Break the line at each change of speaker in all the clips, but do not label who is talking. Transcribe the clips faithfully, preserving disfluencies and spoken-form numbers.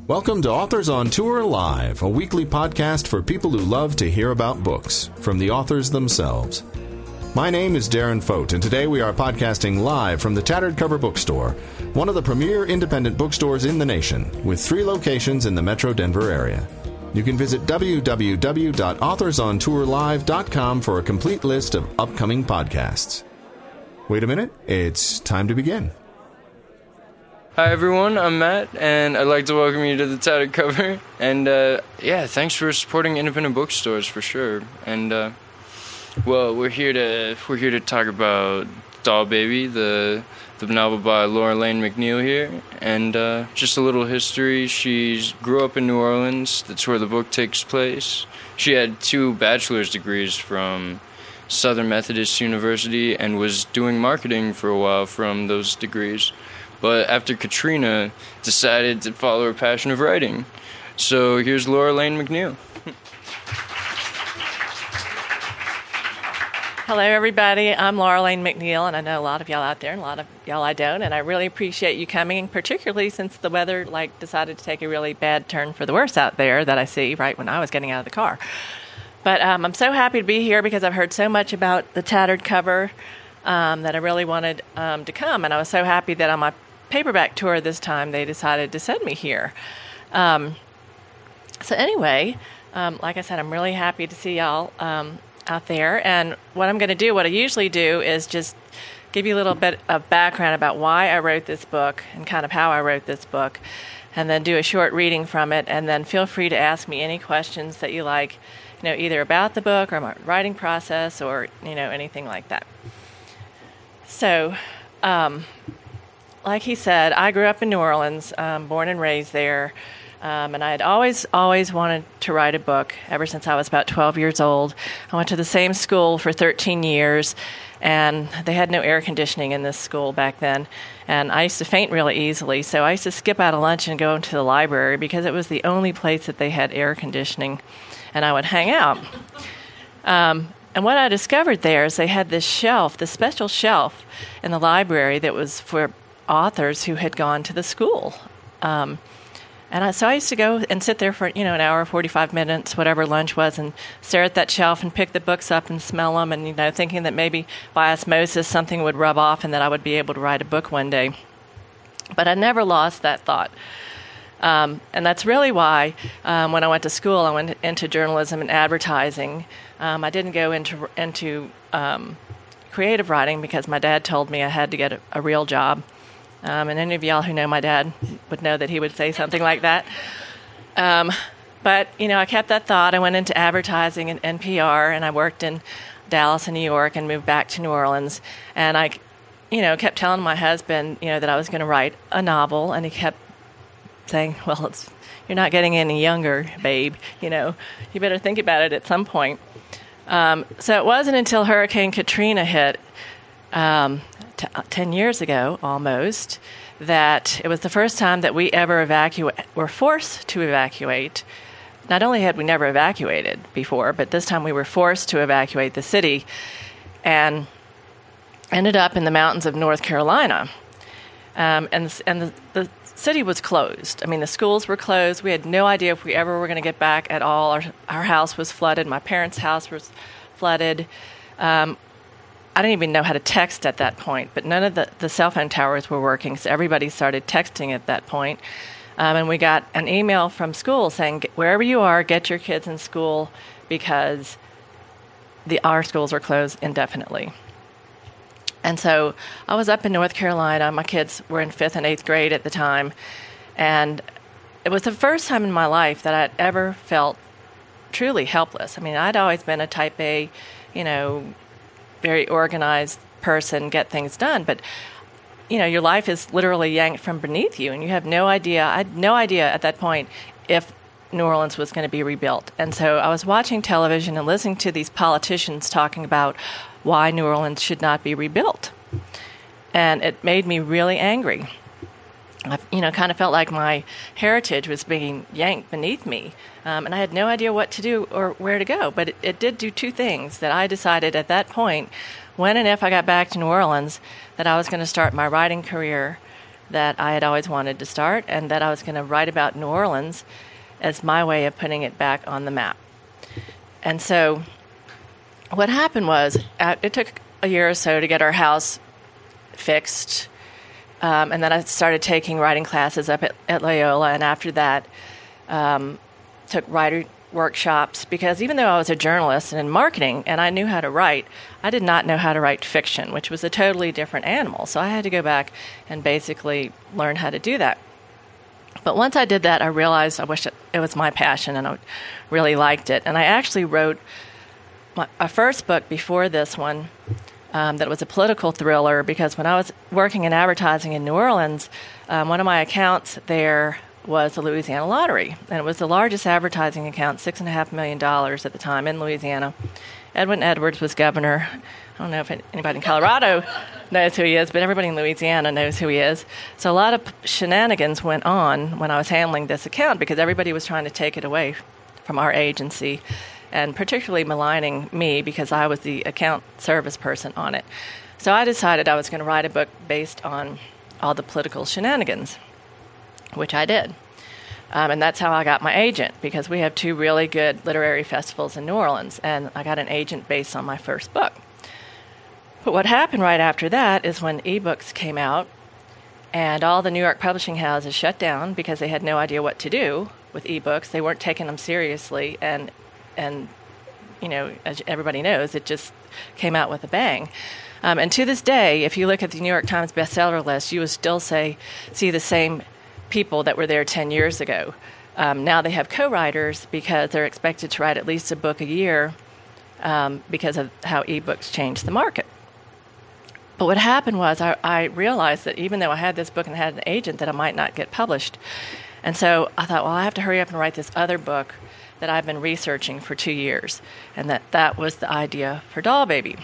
Welcome to Authors on Tour Live, a weekly podcast for people who love to hear about books from the authors themselves. My name is Darren Fote, and today we are podcasting live from the Tattered Cover Bookstore, one of the premier independent bookstores in the nation, with three locations in the Metro Denver area. You can visit w w w dot authors on tour live dot com for a complete list of upcoming podcasts. Wait a minute, it's time to begin.
Hi everyone, I'm Matt, and I'd like to welcome you to the Tattered Cover. And uh, yeah, thanks for supporting independent bookstores for sure. And uh, well, we're here to we're here to talk about Doll Baby, the the novel by Laura Lane McNeill here, and uh, just a little history. She grew up in New Orleans. That's where the book takes place. She had two bachelor's degrees from Southern Methodist University and was doing marketing for a while from those degrees. But after Katrina, decided to follow her passion of writing. So here's Laura Lane McNeill.
Hello, everybody. I'm Laura Lane McNeill, and I know a lot of y'all out there, and a lot of y'all I don't. And I really appreciate you coming, particularly since the weather like decided to take a really bad turn for the worse out there that I see right when I was getting out of the car. But um, I'm so happy to be here because I've heard so much about the Tattered Cover um, that I really wanted um, to come. And I was so happy that on my paperback tour this time they decided to send me here. Um, so anyway, um, like I said, I'm really happy to see y'all um, out there. And what I'm going to do, what I usually do, is just give you a little bit of background about why I wrote this book and kind of how I wrote this book, and then do a short reading from it. And then feel free to ask me any questions that you like, you know, either about the book or my writing process or, you know, anything like that. So, um, like he said, I grew up in New Orleans, um, born and raised there, um, and I had always, always wanted to write a book ever since I was about twelve years old. I went to the same school for thirteen years, and they had no air conditioning in this school back then, and I used to faint really easily, so I used to skip out of lunch and go into the library because it was the only place that they had air conditioning, and I would hang out. Um, and what I discovered there is they had this shelf, this special shelf in the library that was for authors who had gone to the school. Um, and I, so I used to go and sit there for, you know, an hour, forty-five minutes, whatever lunch was, and stare at that shelf and pick the books up and smell them and, you know, thinking that maybe by osmosis something would rub off and that I would be able to write a book one day. But I never lost that thought. Um, and that's really why um, when I went to school, I went into journalism and advertising. Um, I didn't go into, into um, creative writing because my dad told me I had to get a, a real job. Um, and any of y'all who know my dad would know that he would say something like that. Um, but, you know, I kept that thought. I went into advertising and N P R, and I worked in Dallas and New York and moved back to New Orleans. And I, you know, kept telling my husband, you know, that I was going to write a novel. And he kept saying, well, it's, you're not getting any younger, babe. You know, you better think about it at some point. Um, so it wasn't until Hurricane Katrina hit, um, T- ten years ago, almost, that it was the first time that we ever evacuate, were forced to evacuate. Not only had we never evacuated before, but this time we were forced to evacuate the city and ended up in the mountains of North Carolina. Um, and and the, the city was closed. I mean, the schools were closed. We had no idea if we ever were going to get back at all. Our, our house was flooded. My parents' house was flooded. Um, I didn't even know how to text at that point, but none of the, the cell phone towers were working, so everybody started texting at that point. Um, and we got an email from school saying, wherever you are, get your kids in school because the our schools were closed indefinitely. And so I was up in North Carolina. My kids were in fifth and eighth grade at the time, and it was the first time in my life that I'd ever felt truly helpless. I mean, I'd always been a type A, you know, very organized person, get things done, but you know, your life is literally yanked from beneath you, and you have no idea. I had no idea at that point if New Orleans was going to be rebuilt. And so I was watching television and listening to these politicians talking about why New Orleans should not be rebuilt, and it made me really angry. I, you know, kind of felt like my heritage was being yanked beneath me, um, and I had no idea what to do or where to go. But it, it did do two things that I decided at that point, when and if I got back to New Orleans, that I was going to start my writing career that I had always wanted to start, and that I was going to write about New Orleans as my way of putting it back on the map. And so what happened was, uh, it took a year or so to get our house fixed, um, and then I started taking writing classes up at, at Loyola, and after that um, took writer workshops, because even though I was a journalist and in marketing and I knew how to write, I did not know how to write fiction, which was a totally different animal. So I had to go back and basically learn how to do that. But once I did that, I realized I wish it, it was my passion, and I really liked it. And I actually wrote my, a first book before this one um, that was a political thriller, because when I was working in advertising in New Orleans, um, one of my accounts there was the Louisiana Lottery, and it was the largest advertising account, six and a half million dollars at the time in Louisiana. Edwin Edwards was governor. I don't know if anybody in Colorado knows who he is, but everybody in Louisiana knows who he is. So a lot of shenanigans went on when I was handling this account, because everybody was trying to take it away from our agency, and particularly maligning me because I was the account service person on it. So I decided I was going to write a book based on all the political shenanigans, which I did. Um, and that's how I got my agent, because we have two really good literary festivals in New Orleans, and I got an agent based on my first book. But what happened right after that is when ebooks came out, and all the New York publishing houses shut down because they had no idea what to do with ebooks. They weren't taking them seriously, and, and you know, as everybody knows, it just came out with a bang. Um, and to this day, if you look at the New York Times bestseller list, you will still say see the same people that were there ten years ago. Um, now they have co-writers because they're expected to write at least a book a year um, because of how ebooks changed the market. But what happened was I, I realized that even though I had this book and had an agent, that I might not get published. And so I thought, well, I have to hurry up and write this other book that I've been researching for two years. And that, that was the idea for Doll Baby.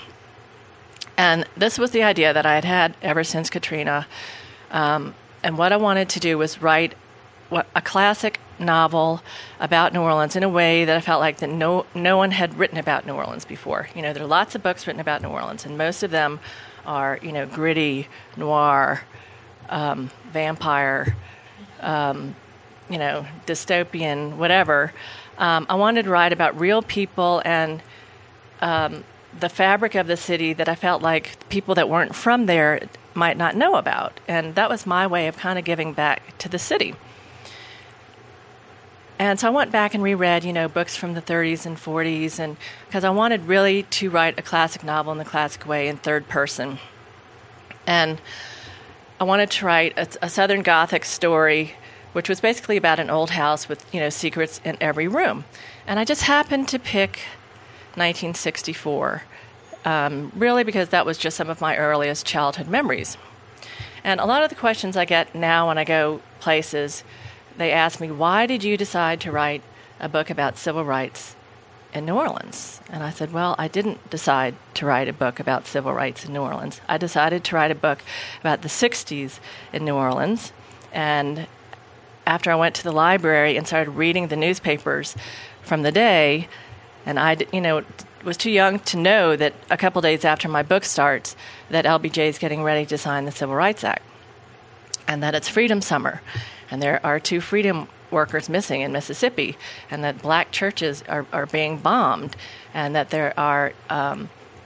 And this was the idea that I had had ever since Katrina. Um, And what I wanted to do was write what, a classic novel about New Orleans in a way that I felt like that no no one had written about New Orleans before. You know, there are lots of books written about New Orleans, and most of them are, you know, gritty, noir, um, vampire, um, you know, dystopian, whatever. Um, I wanted to write about real people and um, the fabric of the city that I felt like people that weren't from there might not know about. And that was my way of kind of giving back to the city. And so I went back and reread, you know, books from the thirties and forties, and because I wanted really to write a classic novel in the classic way in third person. And I wanted to write a, a Southern Gothic story, which was basically about an old house with, you know, secrets in every room. And I just happened to pick nineteen sixty-four, um, really because that was just some of my earliest childhood memories. And a lot of the questions I get now when I go places, they ask me, why did you decide to write a book about civil rights in New Orleans? And I said, well, I didn't decide to write a book about civil rights in New Orleans. I decided to write a book about the sixties in New Orleans. And after I went to the library and started reading the newspapers from the day, and I, you know, was too young to know that a couple days after my book starts, that L B J is getting ready to sign the Civil Rights Act, and that it's Freedom Summer, and there are two freedom workers missing in Mississippi, and that black churches are, are being bombed, and that there are um,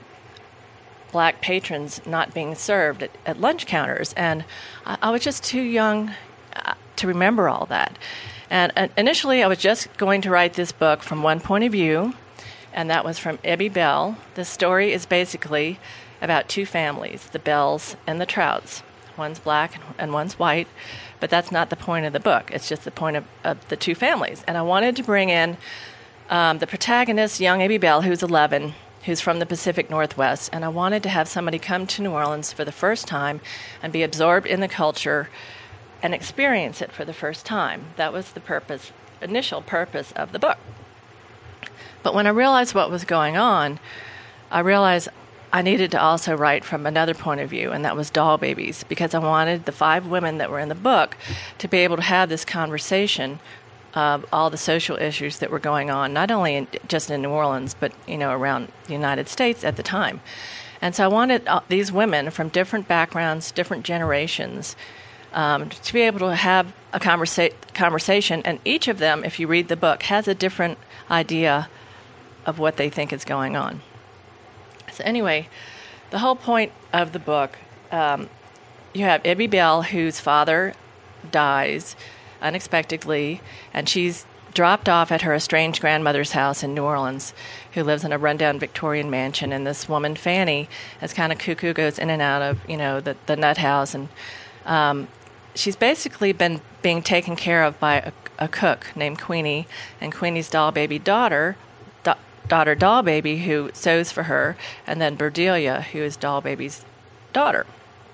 black patrons not being served at, at lunch counters. And I, I was just too young uh, to remember all that. And uh, initially, I was just going to write this book from one point of view, and that was from Ebby Bell. The story is basically about two families, the Bells and the Trouts. One's black and one's white, but that's not the point of the book. It's just the point of, of the two families. And I wanted to bring in um, the protagonist, young Ebby Bell, who's eleven, who's from the Pacific Northwest, and I wanted to have somebody come to New Orleans for the first time and be absorbed in the culture and experience it for the first time. That was the purpose, initial purpose of the book. But when I realized what was going on, I realized I needed to also write from another point of view, and that was Doll Babies, because I wanted the five women that were in the book to be able to have this conversation of all the social issues that were going on, not only in, just in New Orleans, but, you know, around the United States at the time. And so I wanted uh, these women from different backgrounds, different generations, um, to be able to have a conversa- conversation. And each of them, if you read the book, has a different idea of what they think is going on. So anyway, the whole point of the book, um, you have Ibby Bell, whose father dies unexpectedly, and she's dropped off at her estranged grandmother's house in New Orleans, who lives in a rundown Victorian mansion. And this woman, Fanny, as kind of cuckoo, goes in and out of, you know, the, the nut house. And um, she's basically been being taken care of by a, a cook named Queenie, and Queenie's doll baby daughter, da- daughter doll baby, who sews for her, and then Berdelia, who is doll baby's daughter.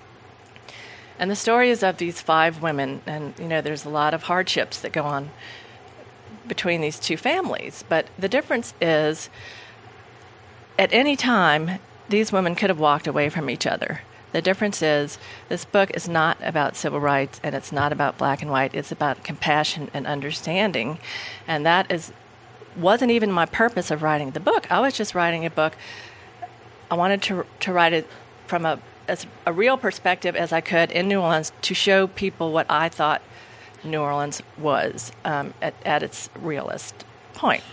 And the story is of these five women, and, you know, there's a lot of hardships that go on between these two families. But the difference is, at any time, these women could have walked away from each other. The difference is, this book is not about civil rights, and it's not about black and white. It's about compassion and understanding. And that is wasn't even my purpose of writing the book. I was just writing a book. I wanted to to write it from a as a real perspective as I could in New Orleans, to show people what I thought New Orleans was um, at, at its realest point.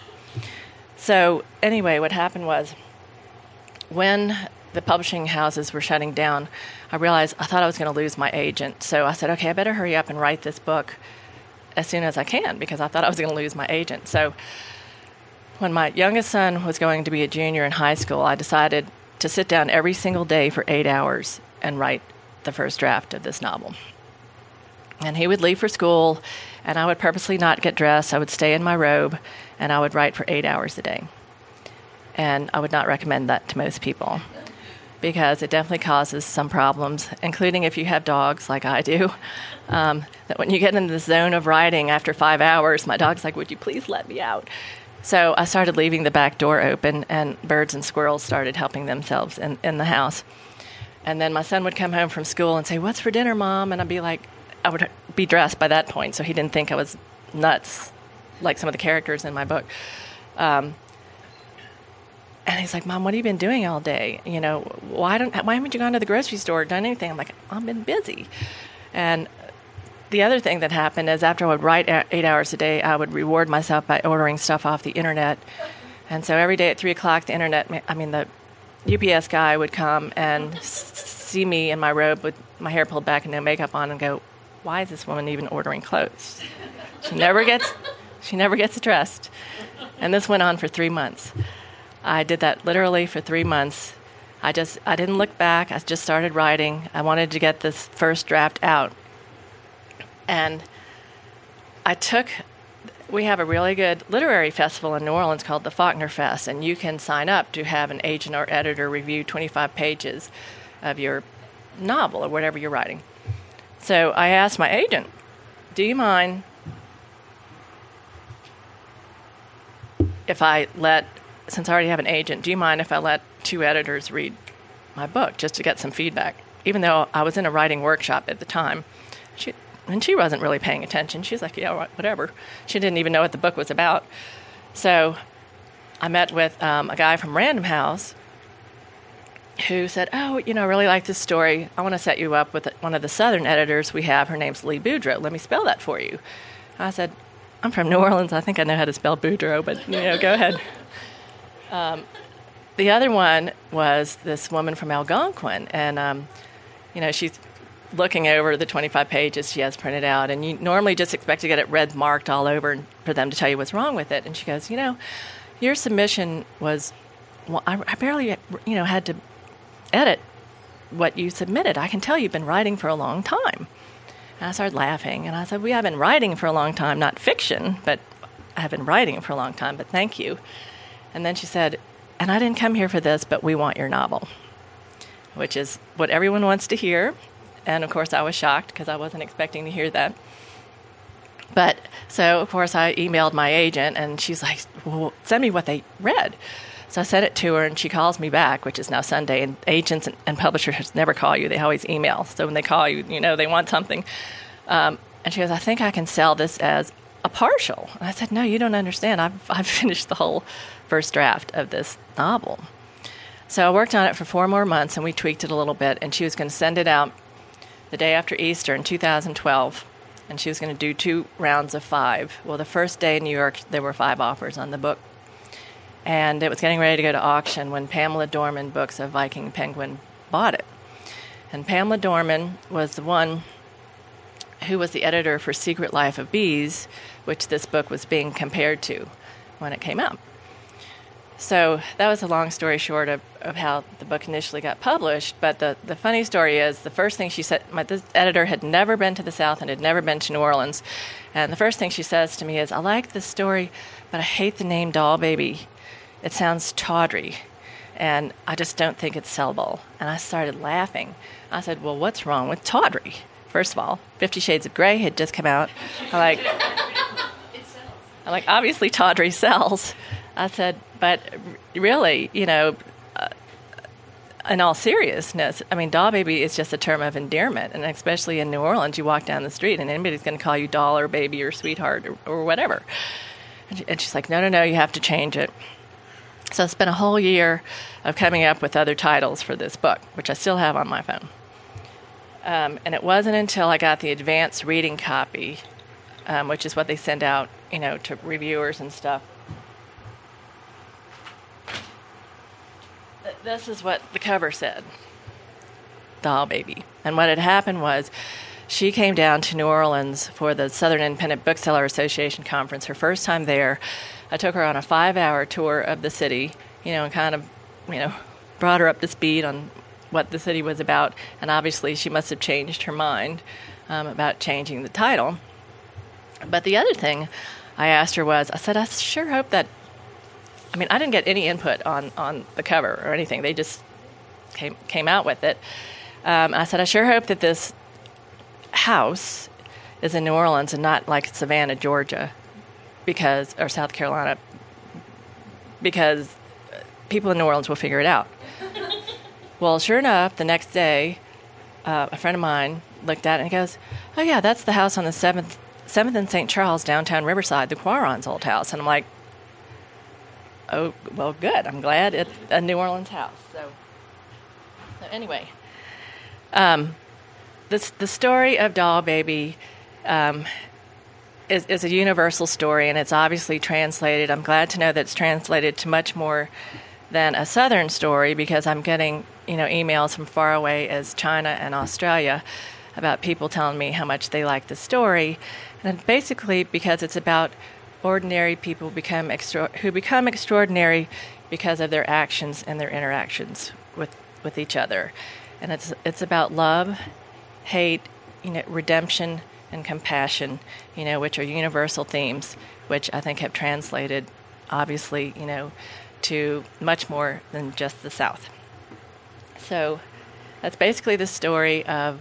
So anyway, what happened was, when the publishing houses were shutting down, I realized I thought I was going to lose my agent. So I said, okay, I better hurry up and write this book as soon as I can, because I thought I was going to lose my agent. So when my youngest son was going to be a junior in high school, I decided to sit down every single day for eight hours and write the first draft of this novel. And he would leave for school, and I would purposely not get dressed. I would stay in my robe, and I would write for eight hours a day. And I would not recommend that to most people, because it definitely causes some problems, including if you have dogs like I do, um, that when you get into the zone of writing after five hours, my dog's like, would you please let me out? So I started leaving the back door open, and birds and squirrels started helping themselves in, in the house. And then my son would come home from school and say, what's for dinner, Mom? And I'd be like, I would be dressed by that point, so he didn't think I was nuts, like some of the characters in my book. Um, and he's like, Mom, what have you been doing all day? You know, why don't why haven't you gone to the grocery store or done anything? I'm like, I've been busy. And the other thing that happened is, after I would write eight hours a day, I would reward myself by ordering stuff off the internet. And so every day at three o'clock, the internet, I mean, the U P S guy would come and s- see me in my robe with my hair pulled back and no makeup on, and go, why is this woman even ordering clothes? She never gets, she never gets dressed. And this went on for three months. I did that literally for three months. I just, I didn't look back. I just started writing. I wanted to get this first draft out. And I took, we have a really good literary festival in New Orleans called the Faulkner Fest, and you can sign up to have an agent or editor review twenty-five pages of your novel or whatever you're writing. So I asked my agent, do you mind if I let, since I already have an agent, do you mind if I let two editors read my book just to get some feedback? Even though I was in a writing workshop at the time. She, and she wasn't really paying attention. She was like, yeah, whatever. She didn't even know what the book was about. So I met with um, a guy from Random House who said, oh, you know, I really like this story. I want to set you up with one of the Southern editors we have. Her name's Lee Boudreaux. Let me spell that for you. I said, I'm from New Orleans. I think I know how to spell Boudreaux, but, you know, go ahead. Um, the other one was this woman from Algonquin, and, um, you know, she's looking over the twenty-five pages she has printed out, and you normally just expect to get it red marked all over and for them to tell you what's wrong with it. And she goes, you know, your submission was, well, I, I barely, you know, had to edit what you submitted. I can tell you've been writing for a long time. And I started laughing, and I said, we have been writing for a long time, not fiction, but I have been writing for a long time, but thank you. And then she said, and I didn't come here for this, but we want your novel, which is what everyone wants to hear. And, of course, I was shocked because I wasn't expecting to hear that. But, so, of course, I emailed my agent, and she's like, well, send me what they read. So I sent it to her, and she calls me back, which is now Sunday. And agents and, and publishers never call you. They always email. So when they call you, you know, they want something. Um, and she goes, I think I can sell this as a partial. And I said, no, you don't understand. I've, I've finished the whole first draft of this novel. So I worked on it for four more months, and we tweaked it a little bit. And she was going to send it out the day after Easter in two thousand twelve, and she was going to do two rounds of five. Well, the first day in New York, there were five offers on the book, and it was getting ready to go to auction when Pamela Dorman Books of Viking Penguin bought it. And Pamela Dorman was the one who was the editor for Secret Life of Bees, which this book was being compared to when it came out. So that was a long story short of, of how the book initially got published. But the, the funny story is the first thing she said, my this editor had never been to the South and had never been to New Orleans. And the first thing she says to me is, I like this story, but I hate the name Doll Baby. It sounds tawdry, and I just don't think it's sellable. And I started laughing. I said, well, what's wrong with tawdry? First of all, Fifty Shades of Grey had just come out. I'm like, I'm like, obviously tawdry sells. I said, but really, you know, uh, in all seriousness, I mean, doll baby is just a term of endearment. And especially in New Orleans, you walk down the street and anybody's going to call you doll or baby or sweetheart or, or whatever. And, she, and she's like, no, no, no, you have to change it. So I spent a whole year of coming up with other titles for this book, which I still have on my phone. Um, and it wasn't until I got the advanced reading copy, um, which is what they send out, you know, to reviewers and stuff. This is what the cover said, Doll Baby. And what had happened was she came down to New Orleans for the Southern Independent Bookseller Association conference, her first time there. I took her on a five-hour tour of the city, you know, and kind of, you know, brought her up to speed on what the city was about. And obviously she must have changed her mind um, about changing the title. But the other thing I asked her was, I said, I sure hope that, I mean, I didn't get any input on, on the cover or anything. They just came came out with it. Um, I said, I sure hope that this house is in New Orleans and not like Savannah, Georgia, because or South Carolina, because people in New Orleans will figure it out. Well, sure enough, the next day, uh, a friend of mine looked at it and he goes, oh, yeah, that's the house on the seventh, seventh and Saint Charles, downtown Riverside, the Quaron's old house. And I'm like, oh, well, good. I'm glad it's a New Orleans house. So, so anyway, um, this, the story of Doll Baby um, is, is a universal story, and it's obviously translated. I'm glad to know that it's translated to much more than a Southern story, because I'm getting, you know, emails from far away as China and Australia about people telling me how much they like the story. And basically because it's about ordinary people become extra- who become extraordinary because of their actions and their interactions with, with each other. And it's it's about love, hate, you know, redemption, and compassion, you know, which are universal themes, which I think have translated, obviously, you know, to much more than just the South. So that's basically the story of,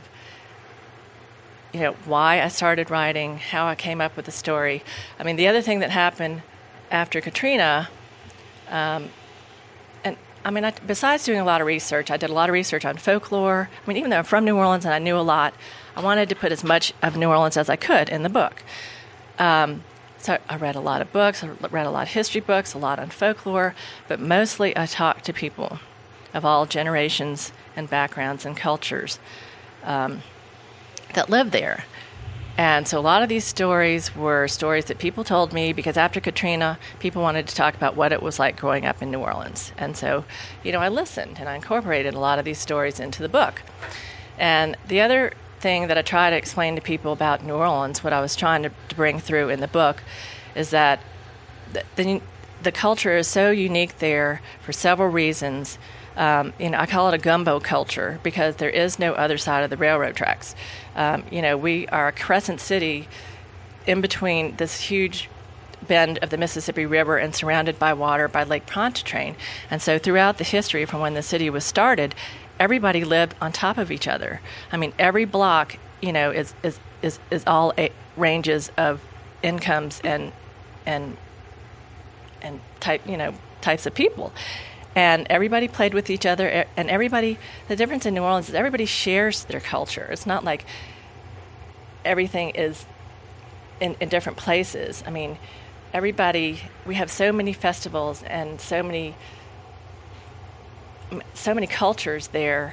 you know, why I started writing, how I came up with the story. I mean, the other thing that happened after Katrina, um, and I mean, I, besides doing a lot of research, I did a lot of research on folklore. I mean, even though I'm from New Orleans and I knew a lot, I wanted to put as much of New Orleans as I could in the book. Um, so I read a lot of books, I read a lot of history books, a lot on folklore, but mostly I talked to people of all generations and backgrounds and cultures um, that live there. And so a lot of these stories were stories that people told me because after Katrina, people wanted to talk about what it was like growing up in New Orleans. And so, you know, I listened and I incorporated a lot of these stories into the book. And the other thing that I try to explain to people about New Orleans, what I was trying to, to bring through in the book, is that the, the, the culture is so unique there for several reasons. Um, you know, I call it a gumbo culture because there is no other side of the railroad tracks. Um, you know, we are a crescent city in between this huge bend of the Mississippi River and surrounded by water by Lake Pontchartrain. And so throughout the history from when the city was started, everybody lived on top of each other. I mean, every block, you know, is is is, is all a, ranges of incomes and and and type, you know, types of people. And everybody played with each other, and everybody, the difference in New Orleans is everybody shares their culture. It's not like everything is in, in different places. I mean, everybody, we have so many festivals and so many, so many cultures there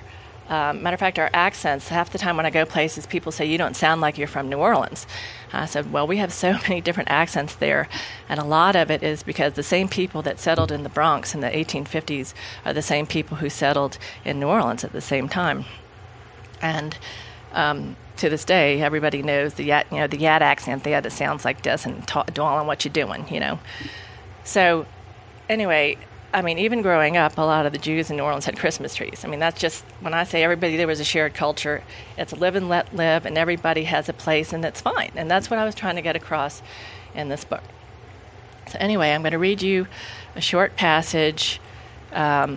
Um, matter of fact, our accents, half the time when I go places, people say, you don't sound like you're from New Orleans. I said, well, we have so many different accents there, and a lot of it is because the same people that settled in the Bronx in the eighteen fifties are the same people who settled in New Orleans at the same time. And um, to this day, everybody knows the Yat, you know, the Yat accent there that sounds like this and ta- dwell on what you're doing, you know. So anyway, I mean, even growing up, a lot of the Jews in New Orleans had Christmas trees. I mean, that's just, when I say everybody there was a shared culture, it's live and let live, and everybody has a place, and it's fine. And that's what I was trying to get across in this book. So anyway, I'm going to read you a short passage. Um,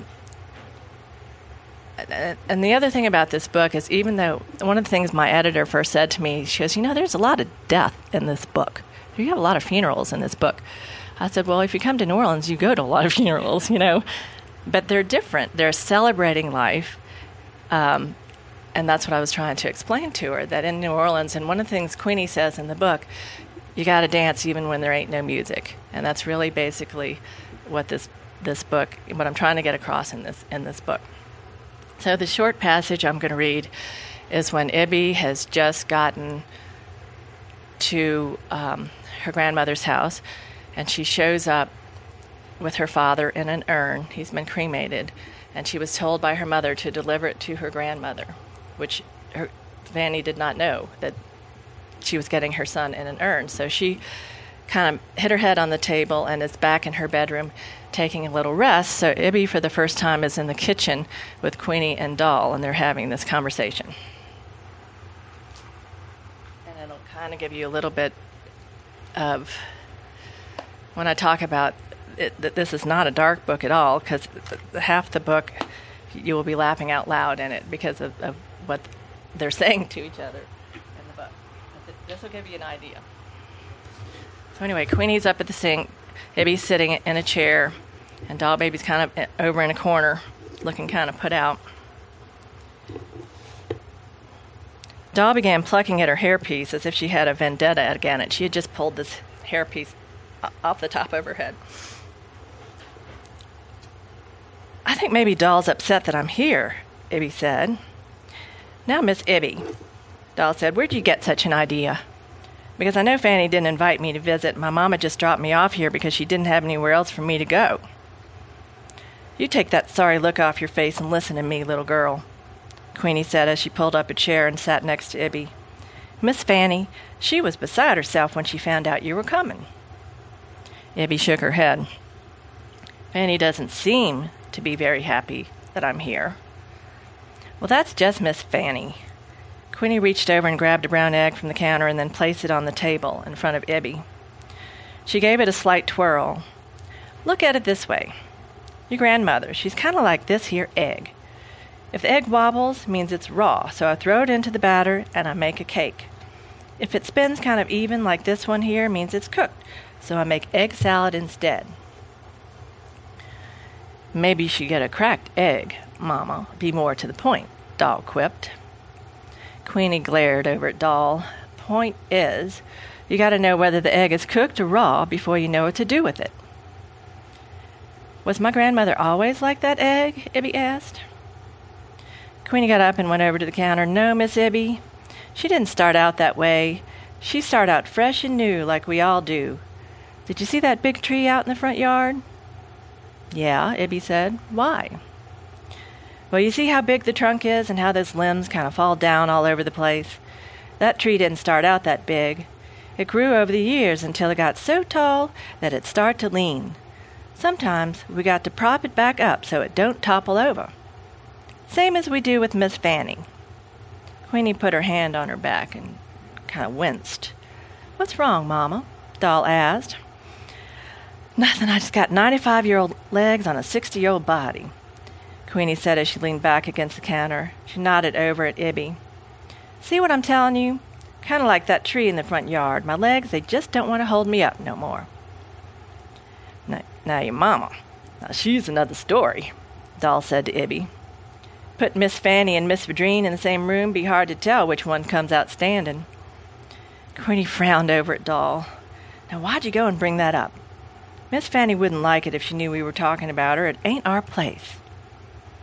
and the other thing about this book is, even though one of the things my editor first said to me, she goes, you know, there's a lot of death in this book. You have a lot of funerals in this book. I said, well, if you come to New Orleans, you go to a lot of funerals, you know. But they're different. They're celebrating life. Um, and that's what I was trying to explain to her, that in New Orleans, and one of the things Queenie says in the book, you got to dance even when there ain't no music. And that's really basically what this this book, what I'm trying to get across in this in this book. So the short passage I'm going to read is when Ibby has just gotten to um, her grandmother's house, and she shows up with her father in an urn. He's been cremated, and she was told by her mother to deliver it to her grandmother, which her, Fanny did not know that she was getting her son in an urn. So she kind of hit her head on the table and is back in her bedroom taking a little rest. So Ibby, for the first time, is in the kitchen with Queenie and Doll, and they're having this conversation. And it'll kind of give you a little bit of, when I talk about it, that this is not a dark book at all, because half the book you will be laughing out loud in it because of, of what they're saying to each other in the book. This will give you an idea. So anyway, Queenie's up at the sink, Ibby's sitting in a chair, and Doll Baby's kind of over in a corner, looking kind of put out. Doll began plucking at her hairpiece as if she had a vendetta against it. She had just pulled this hairpiece off the top of her head. I think maybe Doll's upset that I'm here, Ibby said. Now, Miss Ibby, Doll said, where'd you get such an idea? Because I know Fanny didn't invite me to visit. My mama just dropped me off here because she didn't have anywhere else for me to go. You take that sorry look off your face and listen to me, little girl, Queenie said as she pulled up a chair and sat next to Ibby. Miss Fanny, she was beside herself when she found out you were coming. Ibby shook her head. Fanny doesn't seem to be very happy that I'm here. Well, that's just Miss Fanny. Queenie reached over and grabbed a brown egg from the counter and then placed it on the table in front of Ibby. She gave it a slight twirl. Look at it this way. Your grandmother, she's kind of like this here egg. If the egg wobbles, means it's raw, so I throw it into the batter and I make a cake. If it spins kind of even like this one here, means it's cooked, so I make egg salad instead. Maybe you should get a cracked egg, Mama. Be more to the point, Doll quipped. Queenie glared over at Doll. Point is, you got to know whether the egg is cooked or raw before you know what to do with it. Was my grandmother always like that egg? Ibby asked. Queenie got up and went over to the counter. No, Miss Ibby, she didn't start out that way. She started out fresh and new like we all do. Did you see that big tree out in the front yard? Yeah, Ibby said. Why? Well, you see how big the trunk is and how those limbs kind of fall down all over the place? That tree didn't start out that big. It grew over the years until it got so tall that it started to lean. Sometimes we got to prop it back up so it don't topple over. Same as we do with Miss Fanny. Queenie put her hand on her back and kind of winced. What's wrong, Mama? Doll asked. Nothing, I just got ninety-five-year-old legs on a sixty-year-old body, Queenie said as she leaned back against the counter. She nodded over at Ibby. See what I'm telling you? Kind of like that tree in the front yard. My legs, they just don't want to hold me up no more. Now, now your mama, now she's another story, Doll said to Ibby. Put Miss Fanny and Miss Vadrine in the same room, be hard to tell which one comes out standing. Queenie frowned over at Doll. Now why'd you go and bring that up? Miss Fanny wouldn't like it if she knew we were talking about her. It ain't our place.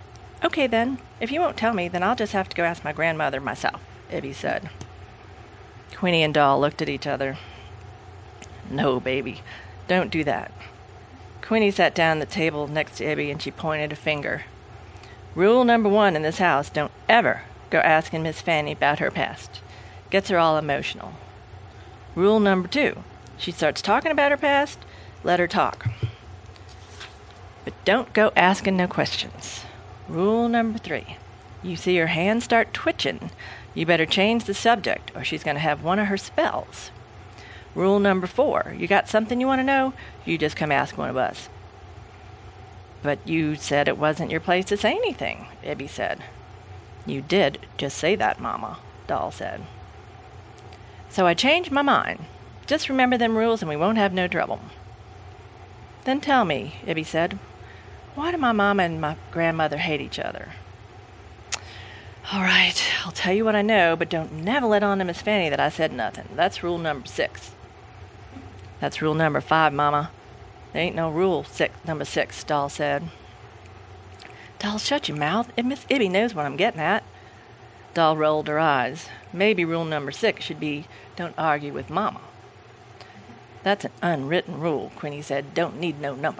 Okay, then. If you won't tell me, then I'll just have to go ask my grandmother myself, Ibby said. Queenie and Doll looked at each other. No, baby, don't do that. Queenie sat down at the table next to Ibby and she pointed a finger. Rule number one in this house, don't ever go asking Miss Fanny about her past. Gets her all emotional. Rule number two, she starts talking about her past, let her talk. But don't go asking no questions. Rule number three, you see her hand start twitching, you better change the subject or she's going to have one of her spells. Rule number four, you got something you want to know, you just come ask one of us. But you said it wasn't your place to say anything, Ibby said. You did just say that, Mama, Doll said. So I changed my mind. Just remember them rules and we won't have no trouble. Then tell me, Ibby said, why do my mama and my grandmother hate each other? All right, I'll tell you what I know, but don't never let on to Miss Fanny that I said nothing. That's rule number six. That's rule number five, Mama. There ain't no rule six, number six, Doll said. Doll, shut your mouth. Miss Ibby knows what I'm getting at. Doll rolled her eyes. Maybe rule number six should be, don't argue with Mama. That's an unwritten rule, Queenie said. Don't need no number.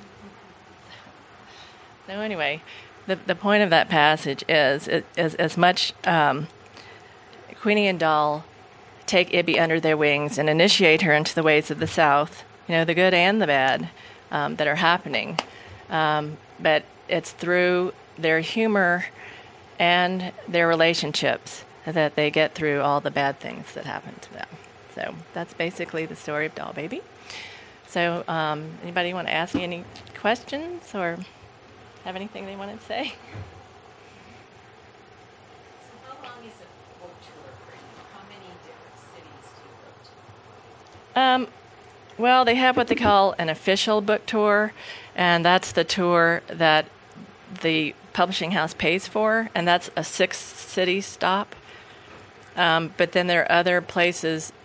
So anyway, the the point of that passage is, is as much um, Queenie and Doll take Ibby under their wings and initiate her into the ways of the South, you know, the good and the bad um, that are happening. Um, but it's through their humor and their relationships that they get through all the bad things that happen to them. So that's basically the story of Doll Baby. So um, anybody want to ask me any questions or have anything they want to say?
So how long is a book tour for you? How many different cities do you go to?
Um, well, they have what they call an official book tour, and that's the tour that the publishing house pays for, and that's a six-city stop. Um, but then there are other places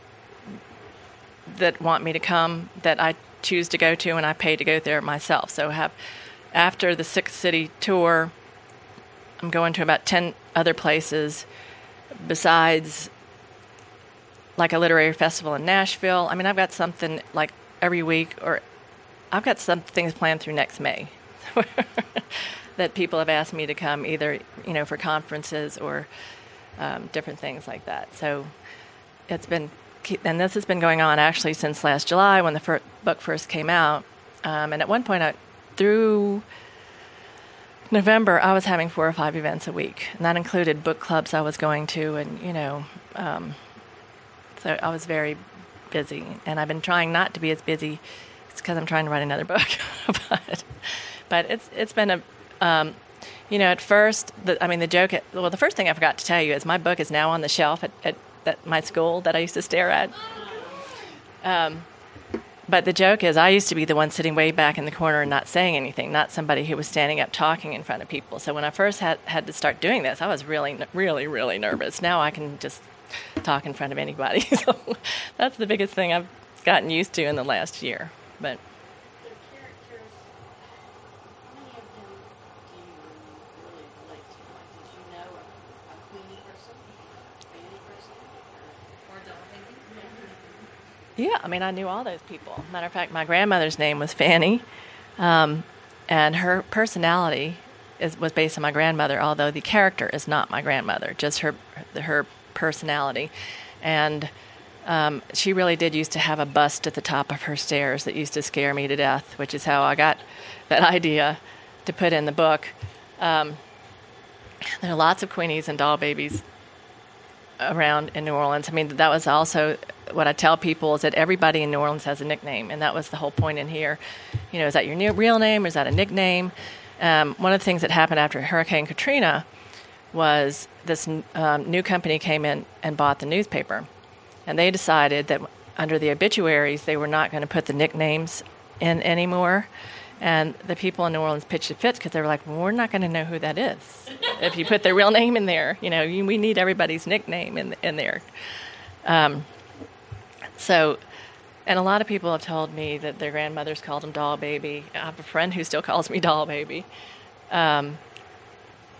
that want me to come that I choose to go to, and I pay to go there myself. So have after the six-city tour, I'm going to about ten other places besides like a literary festival in Nashville. I mean, I've got something like every week, or I've got some things planned through next May that people have asked me to come either, you know, for conferences or um, different things like that. So it's been, and this has been going on actually since last July when the fir- book first came out. Um, and at one point, I, through November, I was having four or five events a week, and that included book clubs I was going to, and you know, um, so I was very busy. And I've been trying not to be as busy. It's because I'm trying to write another book, but but it's it's been a, um, you know, at first, the, I mean, the joke. Well, the first thing I forgot to tell you is my book is now on the shelf at, at, at my school that I used to stare at. Um, But the joke is I used to be the one sitting way back in the corner and not saying anything, not somebody who was standing up talking in front of people. So when I first had, had to start doing this, I was really, really, really nervous. Now I can just talk in front of anybody. So that's the biggest thing I've gotten used to in the last year. But
The characters, how many of them do you really relate to? Like, did you know a, a Queenie person, a Fanny person, or, or Doll Baby?
yeah, I mean, I knew all those people. Matter of fact, my grandmother's name was Fanny, um, and her personality is, was based on my grandmother, although the character is not my grandmother, just her her personality. And um, she really did used to have a bust at the top of her stairs that used to scare me to death, which is how I got that idea to put in the book. Um, there are lots of Queenies and Doll Babies around in New Orleans. I mean, that was also what I tell people is that everybody in New Orleans has a nickname, and that was the whole point in here. You know, is that your new, real name or is that a nickname? Um, one of the things that happened after Hurricane Katrina was this um, new company came in and bought the newspaper, and they decided that under the obituaries they were not going to put the nicknames in anymore. And the people in New Orleans pitched a fit because they were like, well, we're not going to know who that is if you put their real name in there. You know, you, we need everybody's nickname in in there. Um, so, and a lot of people have told me that their grandmothers called them Doll Baby. I have a friend who still calls me Doll Baby. Um,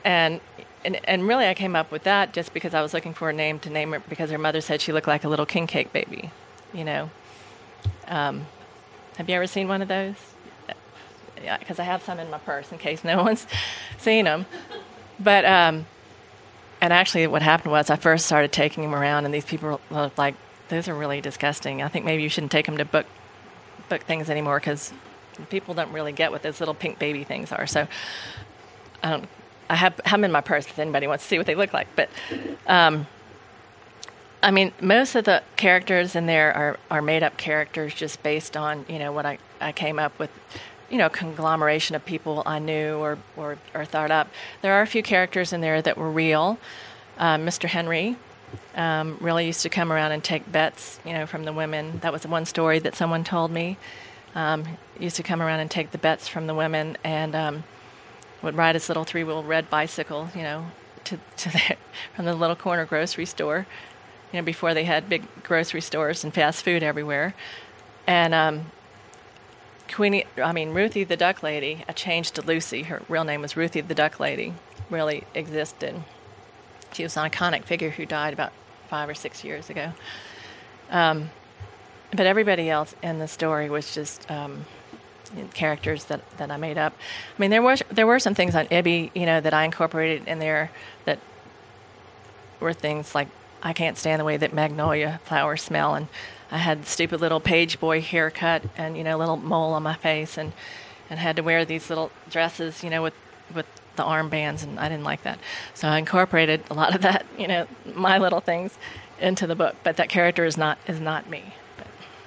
and, and and really I came up with that just because I was looking for a name to name her because her mother said she looked like a little king cake baby, you know. Um, have you ever seen one of those? Yeah, because I have some in my purse in case no one's seen them. But um, and actually, what happened was I first started taking them around, and these people were like, "Those are really disgusting. I think maybe you shouldn't take them to book book things anymore because people don't really get what those little pink baby things are." So I don't. I have have them in my purse if anybody wants to see what they look like. But um, I mean, most of the characters in there are, are made up characters just based on you know what I, I came up with. You know, conglomeration of people I knew or, or, or thought up. There are a few characters in there that were real. Uh, Mister Henry um, really used to come around and take bets, you know, from the women. That was one story that someone told me. Um, he used to come around and take the bets from the women and um, would ride his little three-wheel red bicycle, you know, to, to the, from the little corner grocery store, you know, before they had big grocery stores and fast food everywhere. And um, Queenie, I mean, Ruthie the Duck Lady, I changed to Lucy. Her real name was Ruthie the Duck Lady, really existed. She was an iconic figure who died about five or six years ago. Um, but everybody else in the story was just um, characters that, that I made up. I mean, there was there were some things on Ibby, you know, that I incorporated in there that were things like I can't stand the way that magnolia flowers smell, and I had stupid little page boy haircut and, you know, little mole on my face and, and had to wear these little dresses, you know, with, with the armbands, and I didn't like that. So I incorporated a lot of that, you know, my little things into the book. But that character is not is not me. But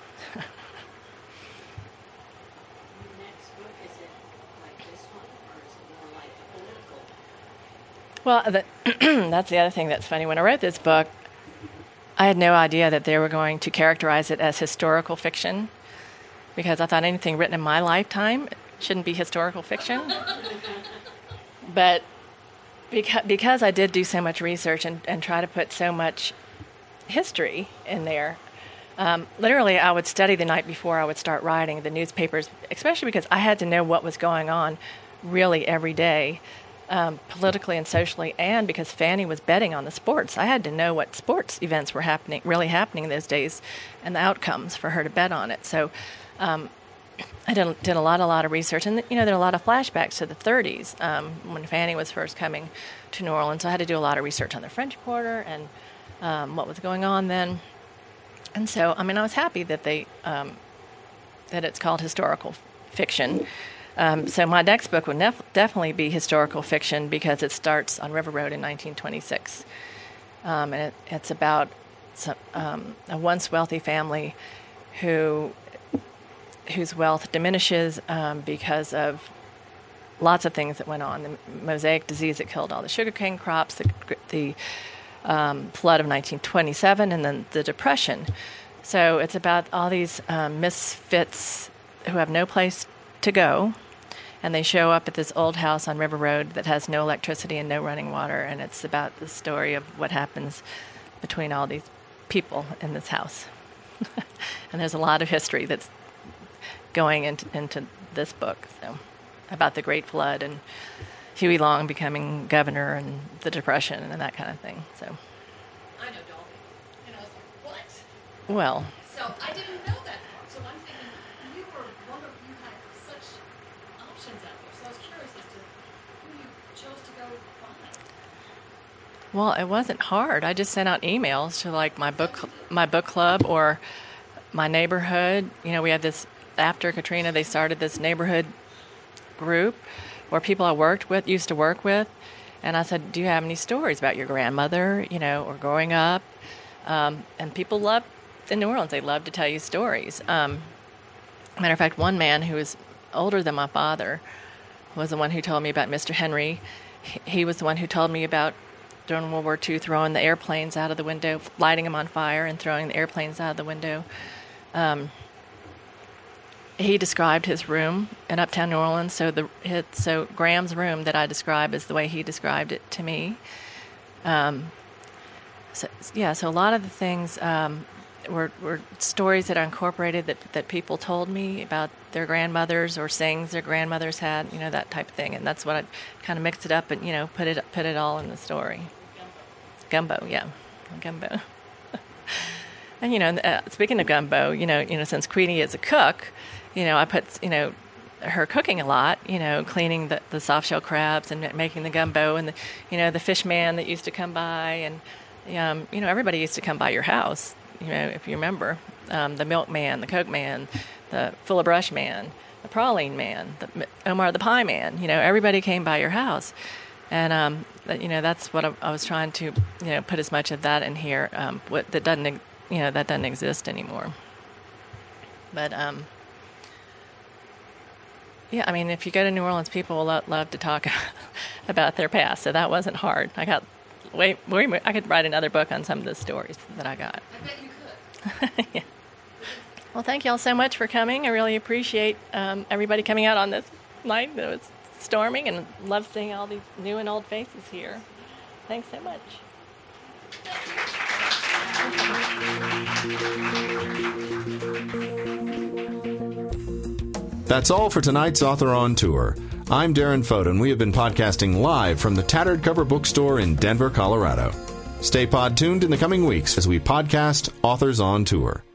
Your next book, is it like this one, or is it more like political?
Well, the, that's the other thing that's funny. When I wrote this book, I had no idea that they were going to characterize it as historical fiction because I thought anything written in my lifetime shouldn't be historical fiction. But because, because I did do so much research and, and try to put so much history in there, um, literally I would study the night before I would start writing the newspapers, especially because I had to know what was going on really every day. Um, politically and socially, and because Fanny was betting on the sports. I had to know what sports events were happening, really happening those days, and the outcomes for her to bet on it. So um, I did, did a lot, a lot of research, and you know, there are a lot of flashbacks to the thirties um, when Fanny was first coming to New Orleans. So I had to do a lot of research on the French Quarter and um, what was going on then. And so, I mean, I was happy that they um, that it's called historical fiction. Um, so my next book would nef- definitely be historical fiction because it starts on River Road in nineteen twenty-six. Um, and it, it's about some, um, a once wealthy family who whose wealth diminishes um, because of lots of things that went on. The mosaic disease that killed all the sugarcane crops, the, the um, flood of nineteen twenty-seven, and then the Depression. So it's about all these um, misfits who have no place to go, and they show up at this old house on River Road that has no electricity and no running water, and it's about the story of what happens between all these people in this house. And there's a lot of history that's going into, into this book, so about the Great Flood and Huey Long becoming governor and the Depression and that kind of thing. So,
I know Dolby. And I was like, what?
well,
So I didn't know that part. So I'm thinking you were one of you had such options out there. So I was curious as to who you chose to go find.
well, it wasn't hard. I just sent out emails to like my book, my book club or my neighborhood. You know, we had this after Katrina. They started this neighborhood group where people I worked with used to work with, and I said, "Do you have any stories about your grandmother? You know, or growing up?" Um, and people love in New Orleans. They love to tell you stories. Um, matter of fact, one man who was older than my father was the one who told me about Mister Henry. He, he was the one who told me about during World War Two throwing the airplanes out of the window, lighting them on fire and throwing the airplanes out of the window. Um, he described his room in Uptown New Orleans. So the his, so Graham's room that I describe is the way he described it to me. Um, so yeah, so a lot of the things. Um, were, were stories that I incorporated that, that people told me about their grandmothers or sayings their grandmothers had, you know, that type of thing. And that's what I kind of mixed it up and, you know, put it put it all in the story. Gumbo, yeah, gumbo. And, you know, uh, speaking of gumbo, you know, you know, since Queenie is a cook, you know, I put, you know, her cooking a lot, you know, cleaning the, the soft shell crabs and making the gumbo, and the, you know, the fish man that used to come by, and um, you know, everybody used to come by your house, you know, if you remember, um, the milkman, the Coke man, the full of brush man, the praline man, the Omar the pie man, you know, everybody came by your house, and um, you know, that's what I, I was trying to, you know, put as much of that in here, um, what that doesn't, you know, that doesn't exist anymore, but um. Yeah, I mean, if you go to New Orleans, people will lo- love to talk about their past, so that wasn't hard. I got way, way more, I could write another book on some of the stories that I got.
I bet you could.
Yeah. Well, thank you all so much for coming. I really appreciate um, everybody coming out on this night. It was storming, and love seeing all these new and old faces here. Thanks so much.
That's all for tonight's Author on Tour. I'm Darren Fote, and we have been podcasting live from the Tattered Cover Bookstore in Denver, Colorado. Stay pod tuned in the coming weeks as we podcast Authors on Tour.